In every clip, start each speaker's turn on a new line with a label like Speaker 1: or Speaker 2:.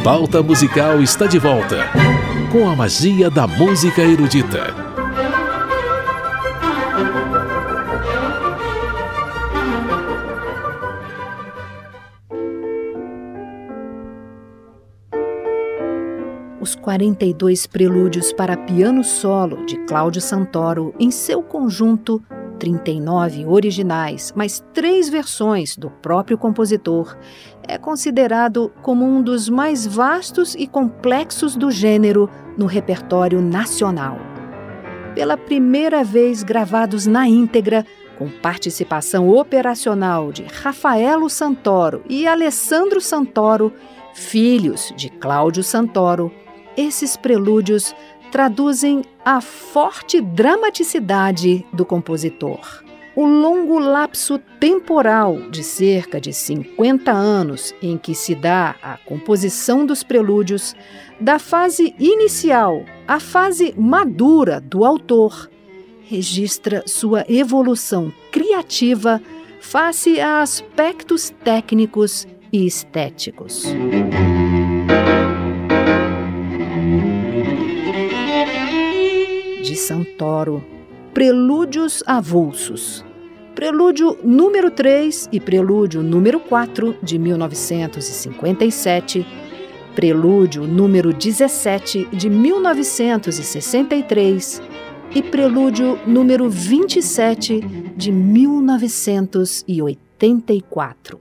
Speaker 1: Pauta Musical está de volta, com a magia da música erudita.
Speaker 2: Os 42 prelúdios para piano solo de Cláudio Santoro, em seu conjunto, 39 originais, mais 3 versões do próprio compositor, é considerado como um dos mais vastos e complexos do gênero no repertório nacional. Pela primeira vez gravados na íntegra, com participação operacional de Rafaelo Santoro e Alessandro Santoro, filhos de Cláudio Santoro, esses prelúdios traduzem a forte dramaticidade do compositor. O longo lapso temporal de cerca de 50 anos em que se dá a composição dos prelúdios, da fase inicial à fase madura do autor, registra sua evolução criativa face a aspectos técnicos e estéticos. De Santoro, Prelúdios Avulsos. Prelúdio número 3 e Prelúdio número 4, de 1957. Prelúdio número 17, de 1963. E Prelúdio número 27, de 1984.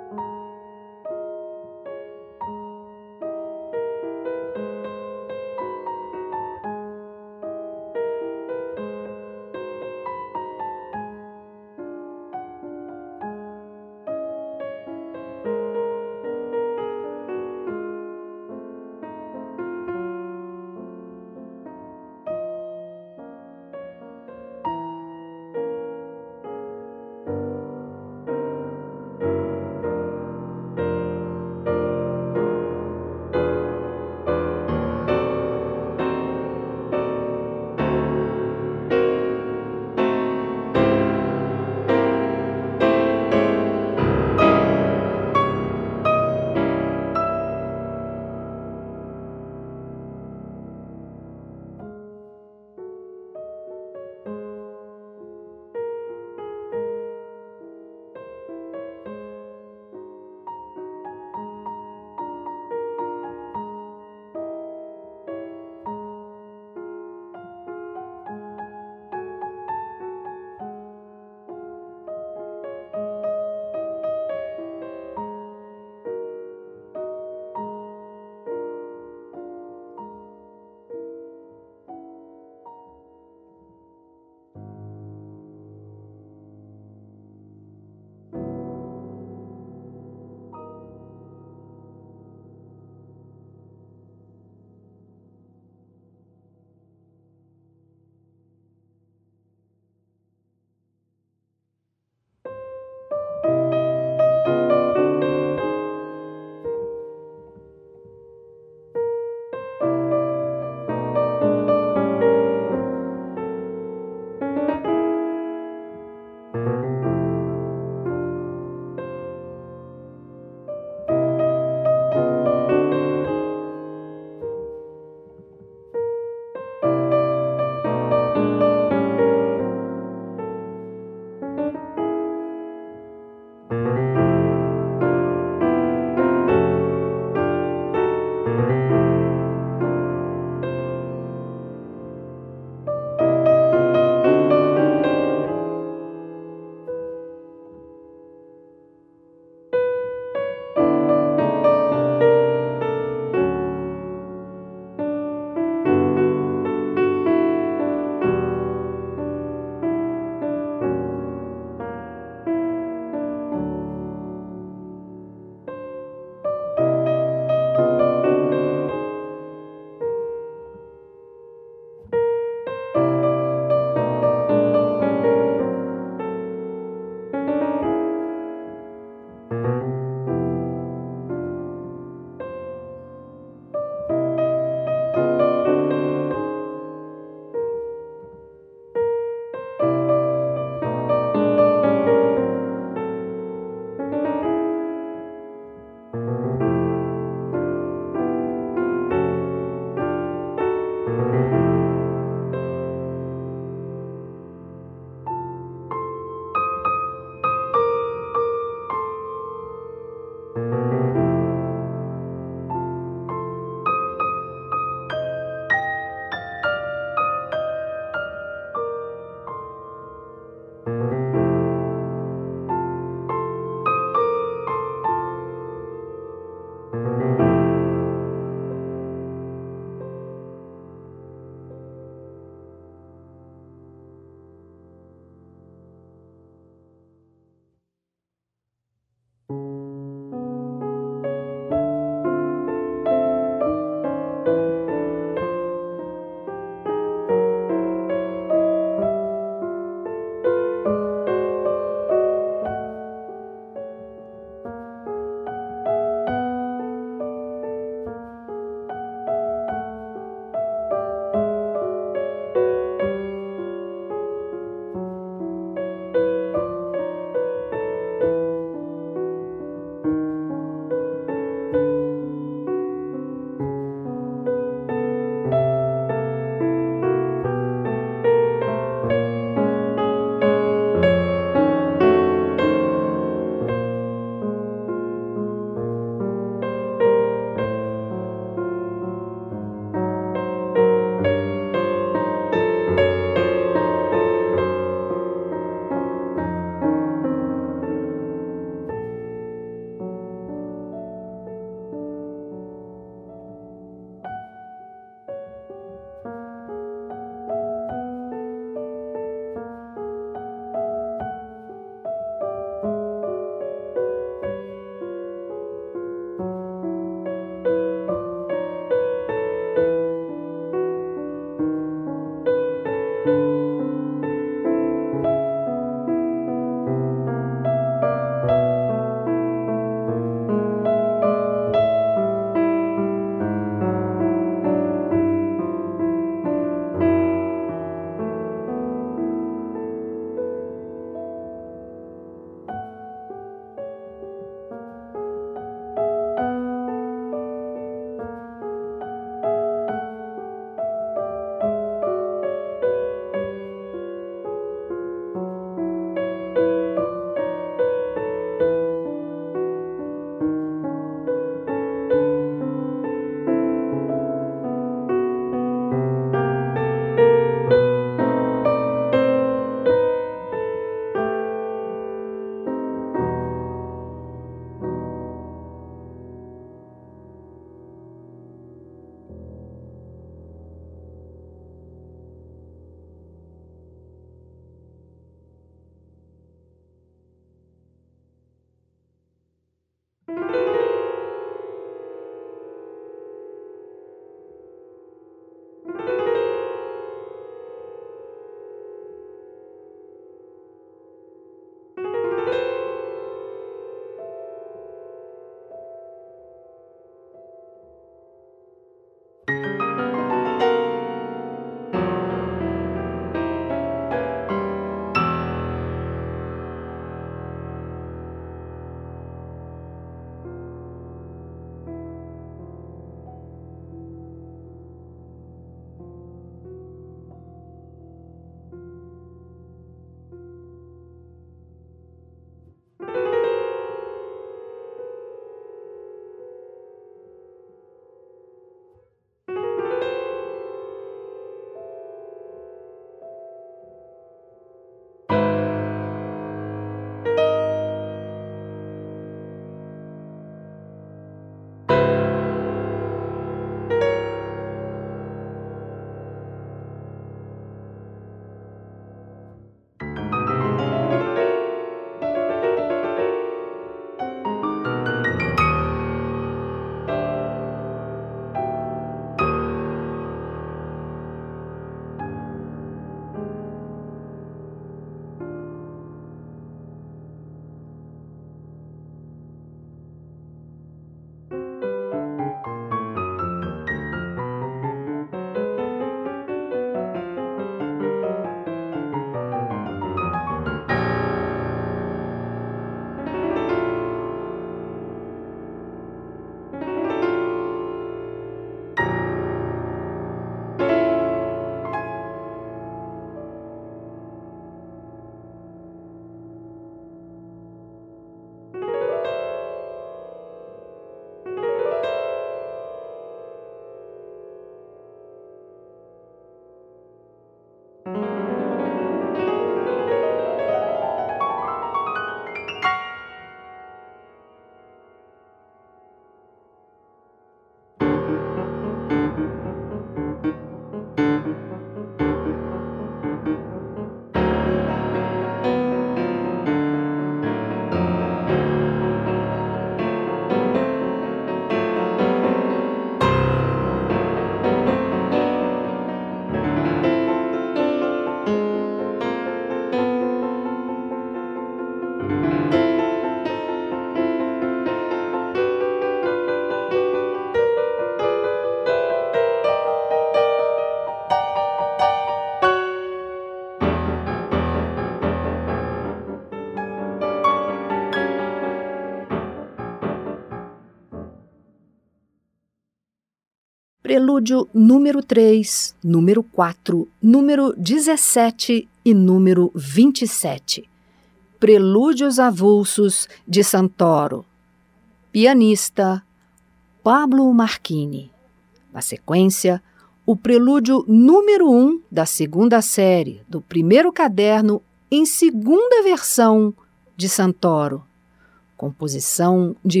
Speaker 2: Prelúdio número 3, número 4, número 17 e número 27. Prelúdios avulsos de Santoro. Pianista Pablo Marchini. Na sequência, o prelúdio número 1 da segunda série do primeiro caderno em segunda versão de Santoro. Composição de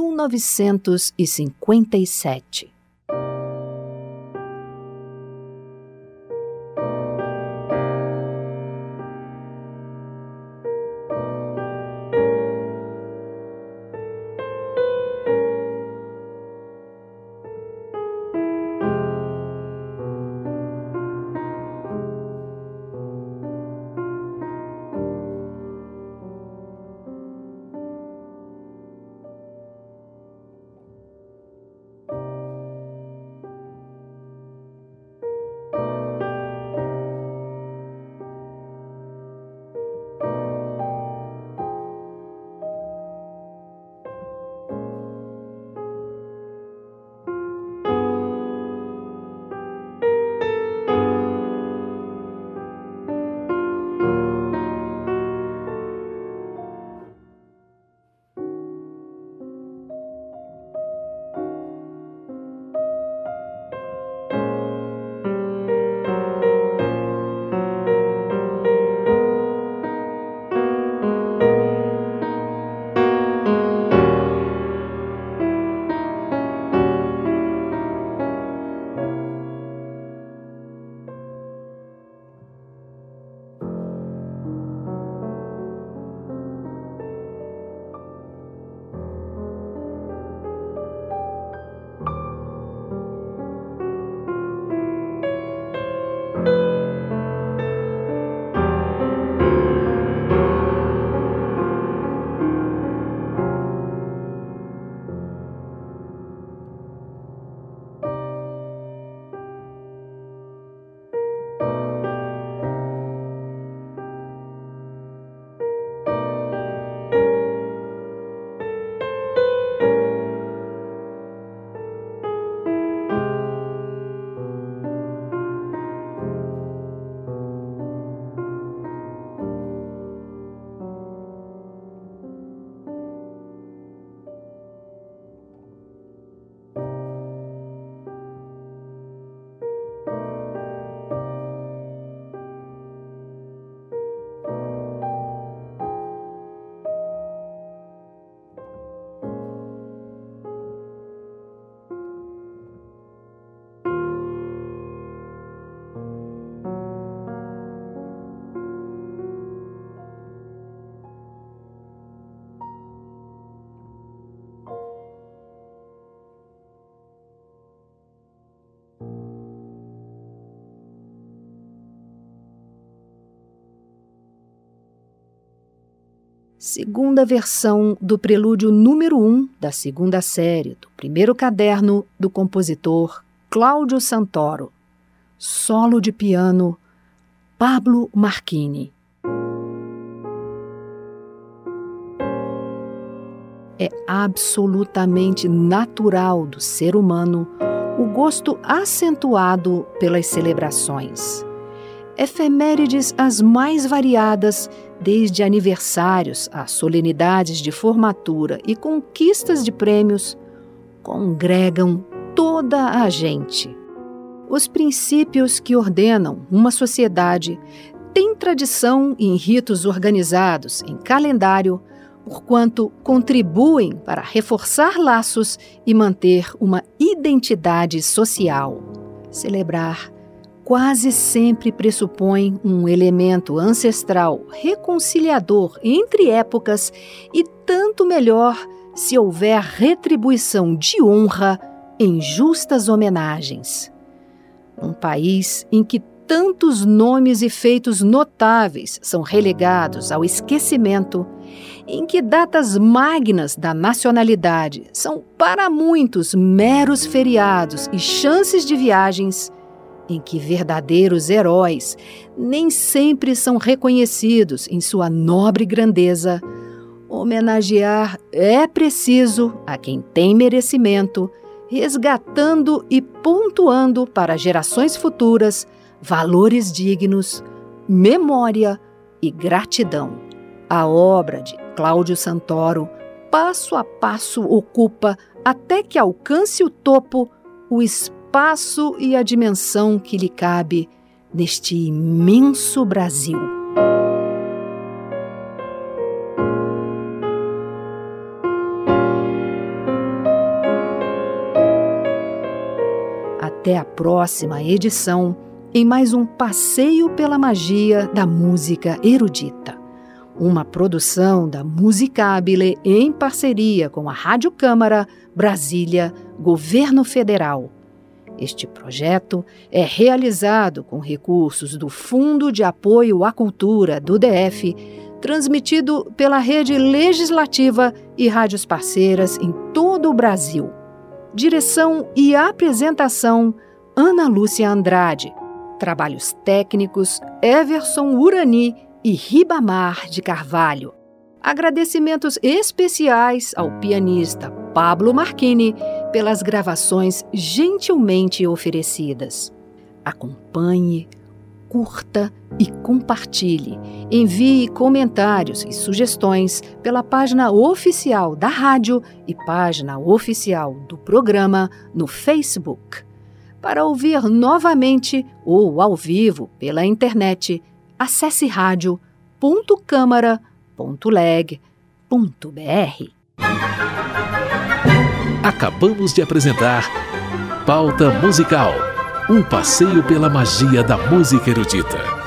Speaker 2: 1957. Segunda versão do prelúdio número 1 da segunda série do primeiro caderno do compositor Cláudio Santoro. Solo de piano Pablo Marchini. É absolutamente natural do ser humano o gosto acentuado pelas celebrações. Efemérides as mais variadas, desde aniversários a solenidades de formatura e conquistas de prêmios, congregam toda a gente. Os princípios que ordenam uma sociedade têm tradição em ritos organizados, em calendário, porquanto contribuem para reforçar laços e manter uma identidade social. Celebrar quase sempre pressupõe um elemento ancestral reconciliador entre épocas e tanto melhor se houver retribuição de honra em justas homenagens. Um país em que tantos nomes e feitos notáveis são relegados ao esquecimento, em que datas magnas da nacionalidade são para muitos meros feriados e chances de viagens, em que verdadeiros heróis nem sempre são reconhecidos em sua nobre grandeza, homenagear é preciso a quem tem merecimento, resgatando e pontuando para gerações futuras valores dignos, memória e gratidão. A obra de Cláudio Santoro, passo a passo ocupa, até que alcance o topo, o espaço e a dimensão que lhe cabe neste imenso Brasil. Até a próxima edição, em mais um passeio pela magia da música erudita. Uma produção da Musicabile em parceria com a Rádio Câmara, Brasília, Governo Federal. Este projeto é realizado com recursos do Fundo de Apoio à Cultura do DF, transmitido pela Rede Legislativa e rádios parceiras em todo o Brasil. Direção e apresentação, Ana Lúcia Andrade. Trabalhos técnicos, Everson Urani e Ribamar de Carvalho. Agradecimentos especiais ao pianista Pablo Marchini pelas gravações gentilmente oferecidas. Acompanhe, curta e compartilhe. Envie comentários e sugestões pela página oficial da rádio e página oficial do programa no Facebook. Para ouvir novamente ou ao vivo pela internet, acesse radio.câmara.leg.br.
Speaker 1: Acabamos de apresentar Pauta Musical, um passeio pela magia da música erudita.